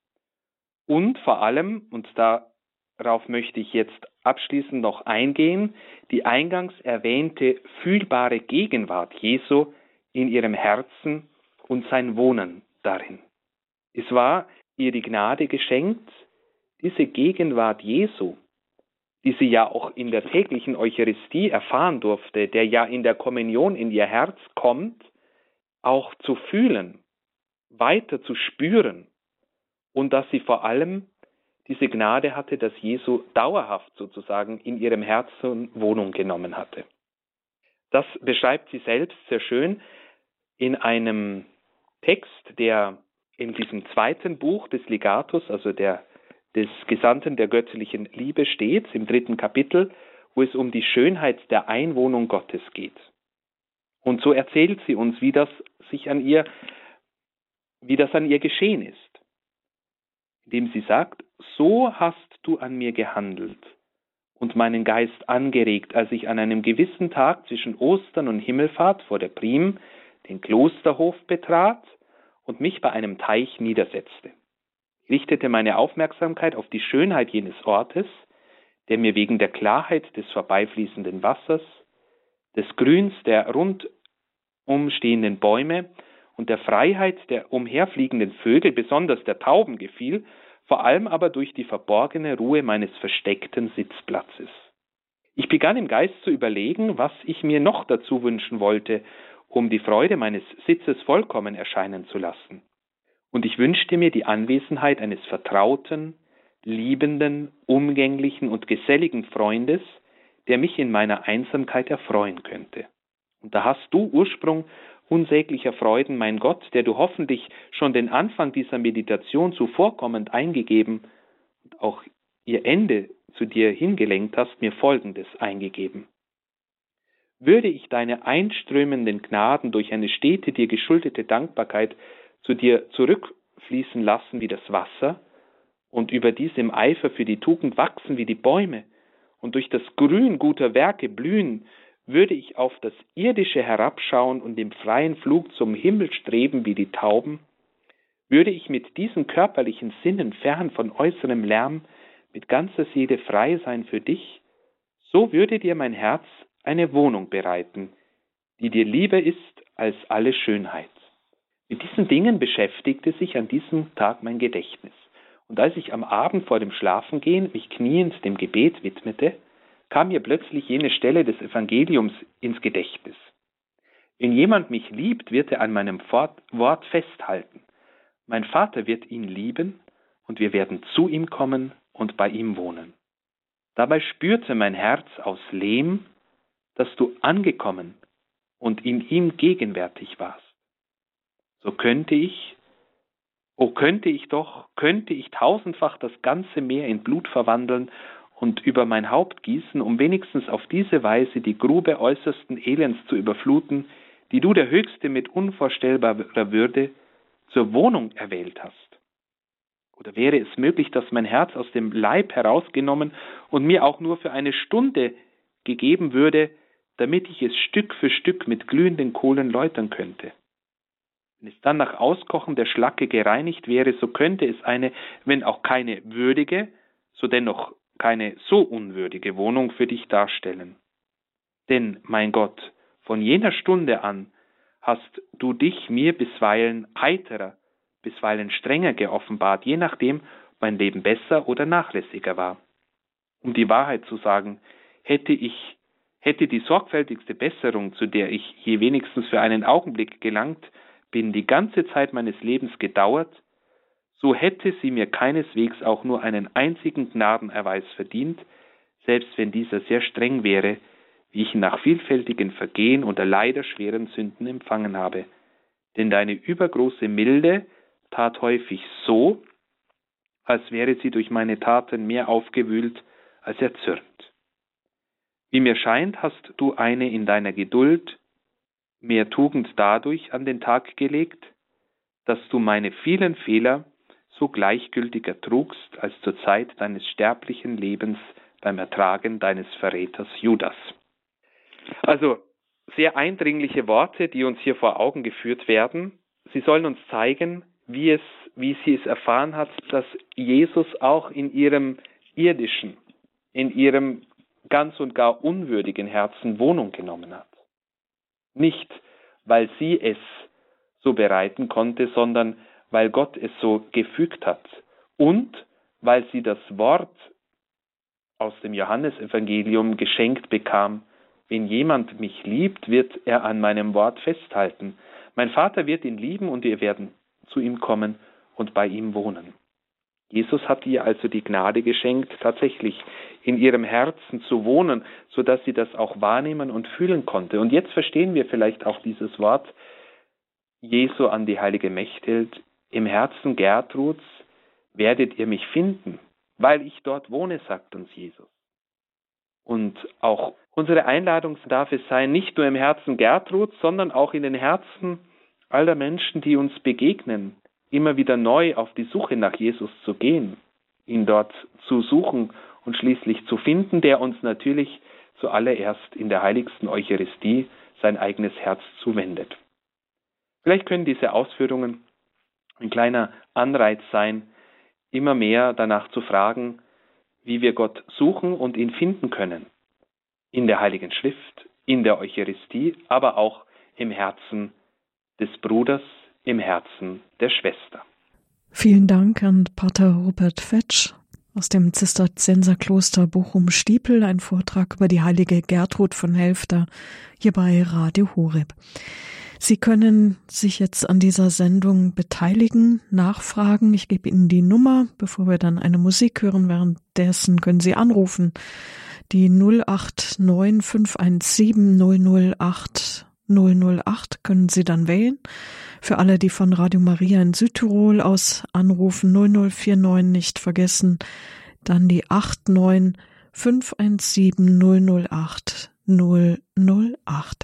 S2: und vor allem, und darauf möchte ich jetzt abschließend noch eingehen, die eingangs erwähnte fühlbare Gegenwart Jesu in ihrem Herzen und sein Wohnen darin. Es war ihr die Gnade geschenkt, diese Gegenwart Jesu, die sie ja auch in der täglichen Eucharistie erfahren durfte, der ja in der Kommunion in ihr Herz kommt, auch zu fühlen, weiter zu spüren und dass sie vor allem diese Gnade hatte, dass Jesu dauerhaft sozusagen in ihrem Herzen Wohnung genommen hatte. Das beschreibt sie selbst sehr schön in einem Text, der in diesem 2. Buch des Legatus, also des Gesandten der göttlichen Liebe steht, im 3. Kapitel, wo es um die Schönheit der Einwohnung Gottes geht. Und so erzählt sie uns, wie das an ihr geschehen ist. Indem sie sagt: So hast du an mir gehandelt und meinen Geist angeregt, als ich an einem gewissen Tag zwischen Ostern und Himmelfahrt vor der Prim den Klosterhof betrat und mich bei einem Teich niedersetzte. Ich richtete meine Aufmerksamkeit auf die Schönheit jenes Ortes, der mir wegen der Klarheit des vorbeifließenden Wassers, des Grüns der rundum stehenden Bäume und der Freiheit der umherfliegenden Vögel, besonders der Tauben, gefiel, vor allem aber durch die verborgene Ruhe meines versteckten Sitzplatzes. Ich begann im Geist zu überlegen, was ich mir noch dazu wünschen wollte, um die Freude meines Sitzes vollkommen erscheinen zu lassen. Und ich wünschte mir die Anwesenheit eines vertrauten, liebenden, umgänglichen und geselligen Freundes, der mich in meiner Einsamkeit erfreuen könnte. Und da hast du, Ursprung unsäglicher Freuden, mein Gott, der du hoffentlich schon den Anfang dieser Meditation zuvorkommend eingegeben und auch ihr Ende zu dir hingelenkt hast, mir Folgendes eingegeben. Würde ich deine einströmenden Gnaden durch eine stete dir geschuldete Dankbarkeit zu dir zurückfließen lassen wie das Wasser und überdies im Eifer für die Tugend wachsen wie die Bäume und durch das Grün guter Werke blühen, würde ich auf das Irdische herabschauen und im freien Flug zum Himmel streben wie die Tauben, würde ich mit diesen körperlichen Sinnen fern von äußerem Lärm mit ganzer Seele frei sein für dich, so würde dir mein Herz eine Wohnung bereiten, die dir lieber ist als alle Schönheit. Mit diesen Dingen beschäftigte sich an diesem Tag mein Gedächtnis. Und als ich am Abend vor dem Schlafengehen mich kniend dem Gebet widmete, kam mir plötzlich jene Stelle des Evangeliums ins Gedächtnis. Wenn jemand mich liebt, wird er an meinem Wort festhalten. Mein Vater wird ihn lieben und wir werden zu ihm kommen und bei ihm wohnen. Dabei spürte mein Herz aus Lehm, dass du angekommen und in ihm gegenwärtig warst. So könnte ich tausendfach das ganze Meer in Blut verwandeln und über mein Haupt gießen, um wenigstens auf diese Weise die Grube äußersten Elends zu überfluten, die du, der Höchste, mit unvorstellbarer Würde zur Wohnung erwählt hast. Oder wäre es möglich, dass mein Herz aus dem Leib herausgenommen und mir auch nur für eine Stunde gegeben würde, damit ich es Stück für Stück mit glühenden Kohlen läutern könnte? Wenn es dann nach Auskochen der Schlacke gereinigt wäre, so könnte es eine, wenn auch keine würdige, so dennoch keine so unwürdige Wohnung für dich darstellen. Denn, mein Gott, von jener Stunde an hast du dich mir bisweilen heiterer, bisweilen strenger geoffenbart, je nachdem, ob mein Leben besser oder nachlässiger war. Um die Wahrheit zu sagen, hätte die sorgfältigste Besserung, zu der ich je wenigstens für einen Augenblick gelangt bin, die ganze Zeit meines Lebens gedauert, so hätte sie mir keineswegs auch nur einen einzigen Gnadenerweis verdient, selbst wenn dieser sehr streng wäre, wie ich ihn nach vielfältigen Vergehen oder leider schweren Sünden empfangen habe. Denn deine übergroße Milde tat häufig so, als wäre sie durch meine Taten mehr aufgewühlt als erzürnt. Wie mir scheint, hast du eine in deiner Geduld mehr Tugend dadurch an den Tag gelegt, dass du meine vielen Fehler so gleichgültig ertrugst als zur Zeit deines sterblichen Lebens beim Ertragen deines Verräters Judas. Also sehr eindringliche Worte, die uns hier vor Augen geführt werden. Sie sollen uns zeigen, wie sie es erfahren hat, dass Jesus auch in ihrem irdischen, in ihrem ganz und gar unwürdigen Herzen Wohnung genommen hat. Nicht, weil sie es so bereiten konnte, sondern weil Gott es so gefügt hat und weil sie das Wort aus dem Johannesevangelium geschenkt bekam: Wenn jemand mich liebt, wird er an meinem Wort festhalten. Mein Vater wird ihn lieben und wir werden zu ihm kommen und bei ihm wohnen. Jesus hat ihr also die Gnade geschenkt, tatsächlich in ihrem Herzen zu wohnen, sodass sie das auch wahrnehmen und fühlen konnte. Und jetzt verstehen wir vielleicht auch dieses Wort Jesu an die heilige Mechthild: Im Herzen Gertruds werdet ihr mich finden, weil ich dort wohne, sagt uns Jesus. Und auch unsere Einladung darf es sein, nicht nur im Herzen Gertruds, sondern auch in den Herzen aller Menschen, die uns begegnen, immer wieder neu auf die Suche nach Jesus zu gehen, ihn dort zu suchen und schließlich zu finden, der uns natürlich zuallererst in der heiligsten Eucharistie sein eigenes Herz zuwendet. Vielleicht können diese Ausführungen ein kleiner Anreiz sein, immer mehr danach zu fragen, wie wir Gott suchen und ihn finden können. In der Heiligen Schrift, in der Eucharistie, aber auch im Herzen des Bruders, im Herzen der Schwester.
S1: Vielen Dank an Pater Rupert Fetsch aus dem Zisterzienserkloster Bochum-Stiepel, ein Vortrag über die heilige Gertrud von Helfta hier bei Radio Horeb. Sie können sich jetzt an dieser Sendung beteiligen, nachfragen. Ich gebe Ihnen die Nummer, bevor wir dann eine Musik hören. Währenddessen können Sie anrufen. Die 089 517 008 008 können Sie dann wählen. Für alle, die von Radio Maria in Südtirol aus anrufen, 0049 nicht vergessen. Dann die 89 517 008 008.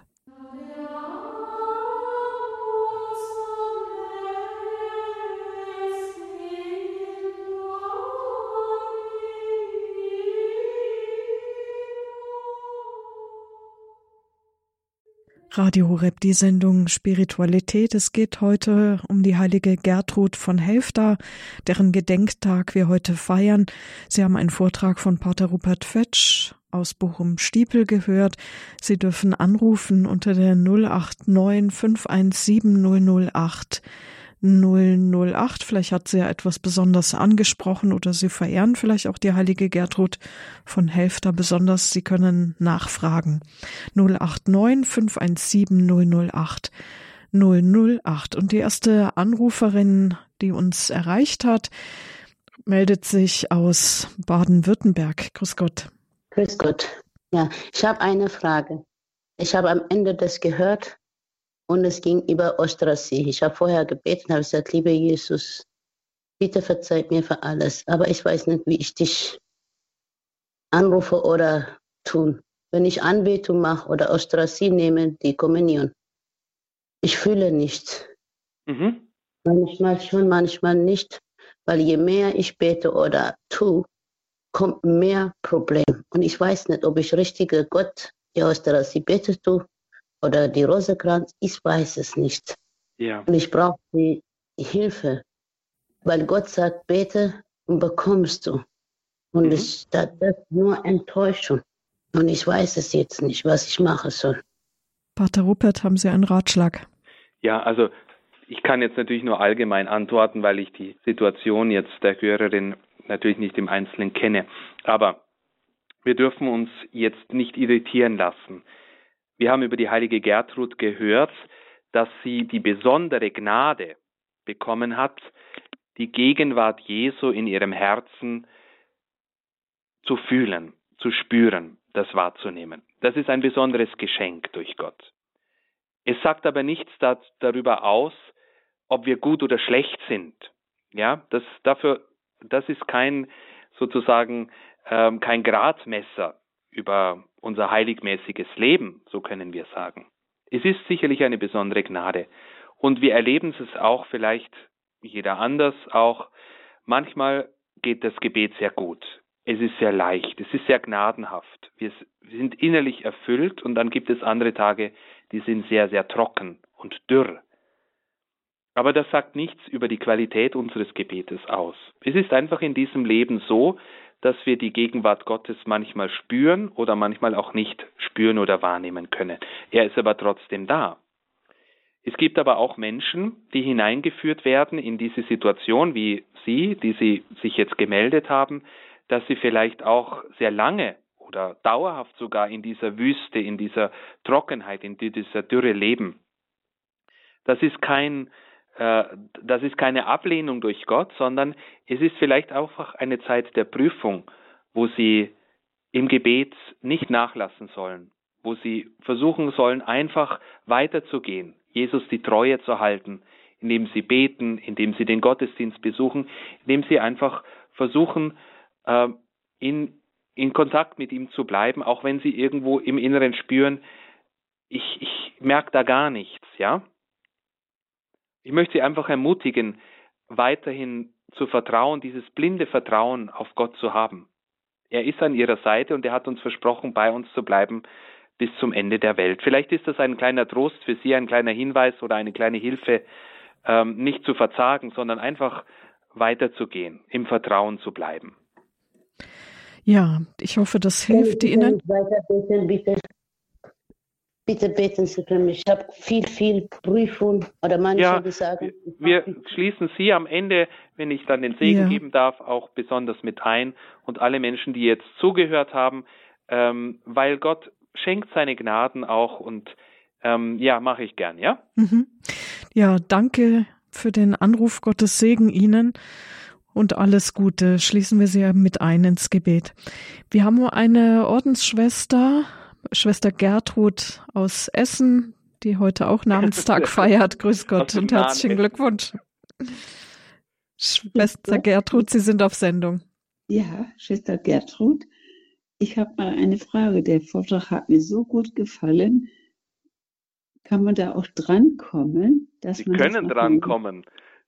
S1: Radio Horeb, die Sendung Spiritualität. Es geht heute um die heilige Gertrud von Helfta, deren Gedenktag wir heute feiern. Sie haben einen Vortrag von Pater Rupert Fetsch aus Bochum-Stiepel gehört. Sie dürfen anrufen unter der 089 517 008 008. Vielleicht hat sie ja etwas besonders angesprochen oder Sie verehren vielleicht auch die heilige Gertrud von Helfta besonders. Sie können nachfragen. 089 517 008 008. Und die erste Anruferin, die uns erreicht hat, meldet sich aus Baden-Württemberg. Grüß Gott.
S3: Grüß Gott. Ja, ich habe eine Frage. Ich habe am Ende das gehört. Und es ging über Ostrasee. Ich habe vorher gebetet und habe gesagt: Lieber Jesus, bitte verzeih mir für alles. Aber ich weiß nicht, wie ich dich anrufe oder tun. Wenn ich Anbetung mache oder Ostrasee nehme, die Kommunion, ich fühle nichts. Manchmal schon, manchmal nicht. Weil je mehr ich bete oder tue, kommt mehr Problem. Und ich weiß nicht, ob ich richtige Gott, die Ostrasee betet tue, oder die Rosenkranz, ich weiß es nicht.
S2: Ja.
S3: Und ich brauche die Hilfe, weil Gott sagt, bete und bekommst du. Und das ist nur Enttäuschung. Und ich weiß es jetzt nicht, was ich machen soll.
S1: Pater Rupert, haben Sie einen Ratschlag?
S2: Ja, also ich kann jetzt natürlich nur allgemein antworten, weil ich die Situation jetzt der Hörerin natürlich nicht im Einzelnen kenne. Aber wir dürfen uns jetzt nicht irritieren lassen. Wir haben über die heilige Gertrud gehört, dass sie die besondere Gnade bekommen hat, die Gegenwart Jesu in ihrem Herzen zu fühlen, zu spüren, das wahrzunehmen. Das ist ein besonderes Geschenk durch Gott. Es sagt aber nichts darüber aus, ob wir gut oder schlecht sind. Ja, das ist kein Gradmesser über unser heiligmäßiges Leben, so können wir sagen. Es ist sicherlich eine besondere Gnade. Und wir erleben es auch vielleicht, jeder anders auch, manchmal geht das Gebet sehr gut. es ist sehr leicht, es ist sehr gnadenhaft. Wir sind innerlich erfüllt und dann gibt es andere Tage, die sind sehr, sehr trocken und dürr. Aber das sagt nichts über die Qualität unseres Gebetes aus. Es ist einfach in diesem Leben so, dass wir die Gegenwart Gottes manchmal spüren oder manchmal auch nicht spüren oder wahrnehmen können. Er ist aber trotzdem da. Es gibt aber auch Menschen, die hineingeführt werden in diese Situation, wie Sie, die Sie sich jetzt gemeldet haben, dass sie vielleicht auch sehr lange oder dauerhaft sogar in dieser Wüste, in dieser Trockenheit, in dieser Dürre leben. Das ist keine Ablehnung durch Gott, sondern es ist vielleicht auch eine Zeit der Prüfung, wo sie im Gebet nicht nachlassen sollen, wo sie versuchen sollen, einfach weiterzugehen, Jesus die Treue zu halten, indem sie beten, indem sie den Gottesdienst besuchen, indem sie einfach versuchen, in Kontakt mit ihm zu bleiben, auch wenn sie irgendwo im Inneren spüren, ich merke da gar nichts, ja. Ich möchte Sie einfach ermutigen, weiterhin zu vertrauen, dieses blinde Vertrauen auf Gott zu haben. Er ist an Ihrer Seite und er hat uns versprochen, bei uns zu bleiben bis zum Ende der Welt. Vielleicht ist das ein kleiner Trost für Sie, ein kleiner Hinweis oder eine kleine Hilfe, nicht zu verzagen, sondern einfach weiterzugehen, im Vertrauen zu bleiben.
S1: Ja, ich hoffe, das hilft Ihnen.
S3: Bitte beten Sie für mich. Ich habe viel Prüfung oder manche, die sagen.
S2: Wir schließen Sie am Ende, wenn ich dann den Segen geben darf, auch besonders mit ein und alle Menschen, die jetzt zugehört haben, weil Gott schenkt seine Gnaden auch und mache ich gern, ja?
S1: Mhm. Ja, danke für den Anruf. Gottes Segen Ihnen. Und alles Gute. Schließen wir Sie mit ein ins Gebet. Wir haben eine Ordensschwester, Schwester Gertrud aus Essen, die heute auch Namenstag feiert. Grüß Gott und herzlichen Glückwunsch. Schwester Gertrud, Sie sind auf Sendung.
S4: Ja, Schwester Gertrud. Ich habe mal eine Frage. Der Vortrag hat mir so gut gefallen. Kann man da auch drankommen?
S2: Sie können drankommen.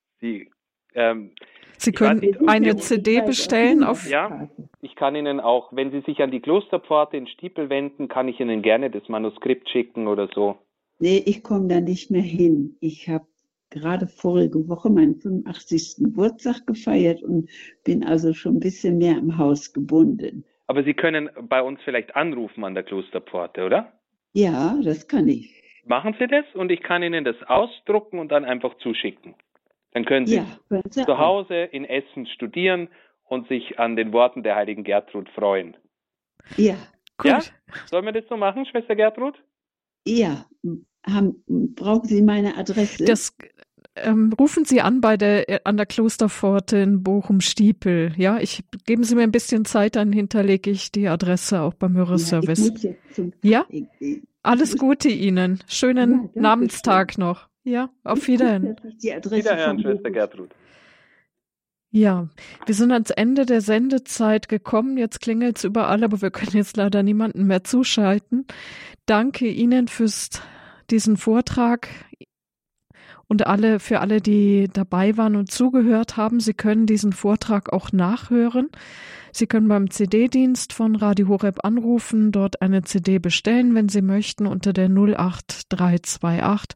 S1: Sie können eine CD bestellen
S2: Ja, ich kann Ihnen auch, wenn Sie sich an die Klosterpforte in Stiepel wenden, kann ich Ihnen gerne das Manuskript schicken oder so.
S4: Nee, ich komme da nicht mehr hin. Ich habe gerade vorige Woche meinen 85. Geburtstag gefeiert und bin also schon ein bisschen mehr im Haus gebunden.
S2: Aber Sie können bei uns vielleicht anrufen an der Klosterpforte, oder?
S4: Ja, das kann ich.
S2: Machen Sie das und ich kann Ihnen das ausdrucken und dann einfach zuschicken. Dann können Sie zu Hause in Essen studieren und sich an den Worten der heiligen Gertrud freuen.
S4: Ja,
S1: gut.
S2: Ja? Sollen wir das so machen, Schwester Gertrud?
S4: Ja. Brauchen Sie meine Adresse?
S1: Das rufen Sie an an der Klosterpforte in Bochum-Stiepel. Ja, geben Sie mir ein bisschen Zeit, dann hinterlege ich die Adresse auch beim Hörerservice.
S4: Ich muss jetzt zum
S1: Alles Gute Ihnen. Schönen Namenstag noch. Ja, auf Wiederhören.
S2: Wiederhören, Schwester Gertrud.
S1: Ja, wir sind ans Ende der Sendezeit gekommen. Jetzt klingelt es überall, aber wir können jetzt leider niemanden mehr zuschalten. Danke Ihnen für diesen Vortrag und für alle, die dabei waren und zugehört haben. Sie können diesen Vortrag auch nachhören. Sie können beim CD-Dienst von Radio Horeb anrufen, dort eine CD bestellen, wenn Sie möchten, unter der 08328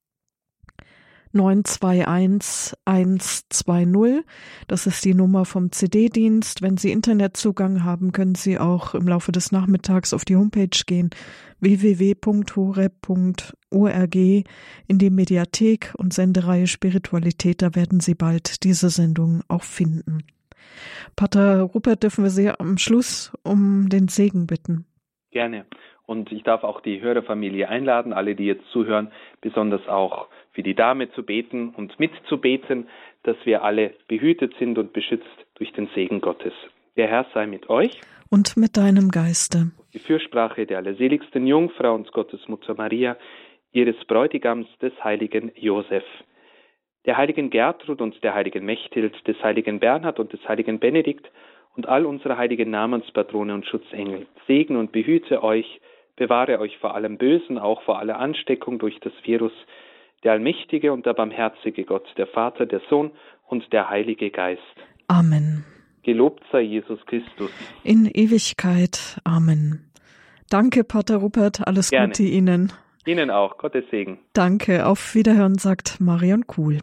S1: 921 120. Das ist die Nummer vom CD-Dienst. Wenn Sie Internetzugang haben, können Sie auch im Laufe des Nachmittags auf die Homepage gehen, www.horeb.org, in die Mediathek und Sendereihe Spiritualität. Da werden Sie bald diese Sendung auch finden. Pater Rupert, dürfen wir Sie am Schluss um den Segen bitten?
S2: Gerne. Und ich darf auch die Hörerfamilie einladen, alle, die jetzt zuhören, besonders auch für die Dame zu beten und mitzubeten, dass wir alle behütet sind und beschützt durch den Segen Gottes. Der Herr sei mit euch.
S1: Und mit deinem Geiste.
S2: Die Fürsprache der allerseligsten Jungfrau und Gottesmutter Maria, ihres Bräutigams, des heiligen Josef, der heiligen Gertrud und der heiligen Mechthild, des heiligen Bernhard und des heiligen Benedikt und all unserer heiligen Namenspatrone und Schutzengel. Segne und behüte euch, bewahre euch vor allem Bösen, auch vor aller Ansteckung durch das Virus, der allmächtige und der barmherzige Gott, der Vater, der Sohn und der Heilige Geist.
S1: Amen.
S2: Gelobt sei Jesus Christus.
S1: In Ewigkeit. Amen. Danke, Pater Rupert. Alles
S2: Gerne.
S1: Gute Ihnen.
S2: Ihnen auch. Gottes Segen.
S1: Danke. Auf Wiederhören, sagt Marion Kuhl.